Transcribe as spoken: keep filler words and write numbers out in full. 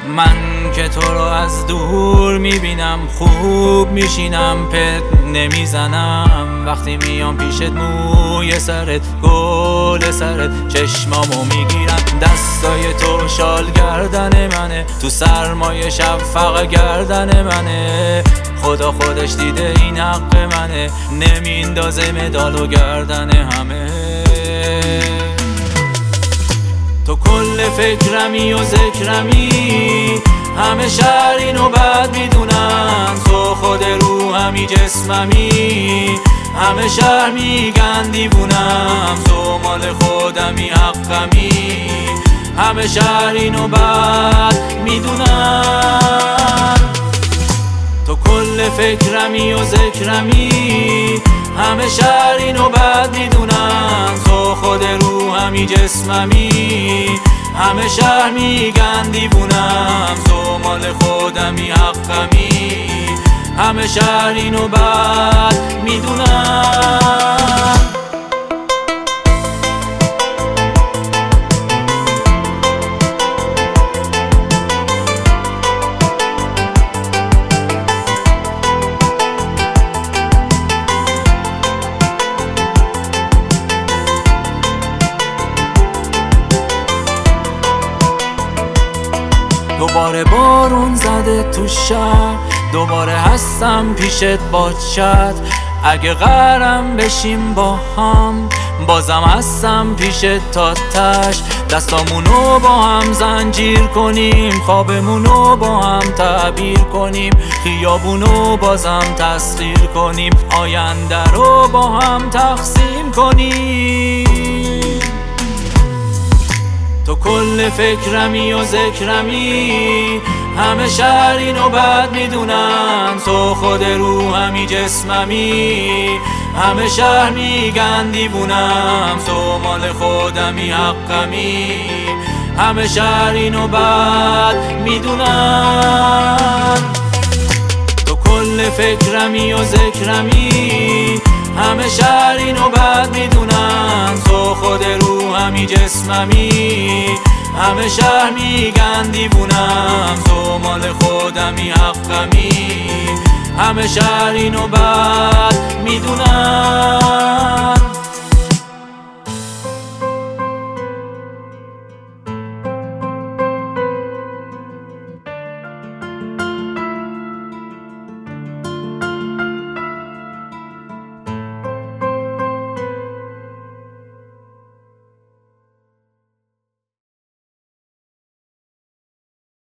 من که تو رو از دور میبینم خوب میشینم پت نمیزنم وقتی میام پیشت موی سرت گل سرت چشمامو میگیرن دستای تو شال گردن منه تو سرمایه شفق گردن منه خدا خودش دیده این حق منه نمیندازه مدالو گردن همه تو کل فکرمی و ذکرمی همه شهر اینو بد میدونن تو خود روحمی جسممی همه شهر میگن دیوونم تو مال خودمی حقمی همه شهر اینو بد میدونن تو کل فکرمی و ذکرمی همه شهر اینو بد میدونن تو خود روحمی جسممی همه شهر میگن دیوونم تو مال خودمی حقمی همه شهر اینو بد میدونن دوباره بارون زده تو شهر دوباره هستم پیشت با چت اگه قرم بشیم با هم بازم هستم پیشت تا تش دستامونو با هم زنجیر کنیم خوابمونو با هم تعبیر کنیم خیابونو بازم تسخیر کنیم آینده رو با هم تقسیم کنیم تو کل فکرمی و ذکرمی همه شهر اینو بد میدونن تو خود روحمی جسممی همه شهر میگن دیوونم تو مال خودمی حقمی همه شهر اینو بد میدونن تو کل فکرمی و ذکرمی همه شهر اینو بد میدونن تو خود روحمی جسممی همه شهر میگن دیوونم تو مال خودمی حقمی همه شهر اینو بد میدونن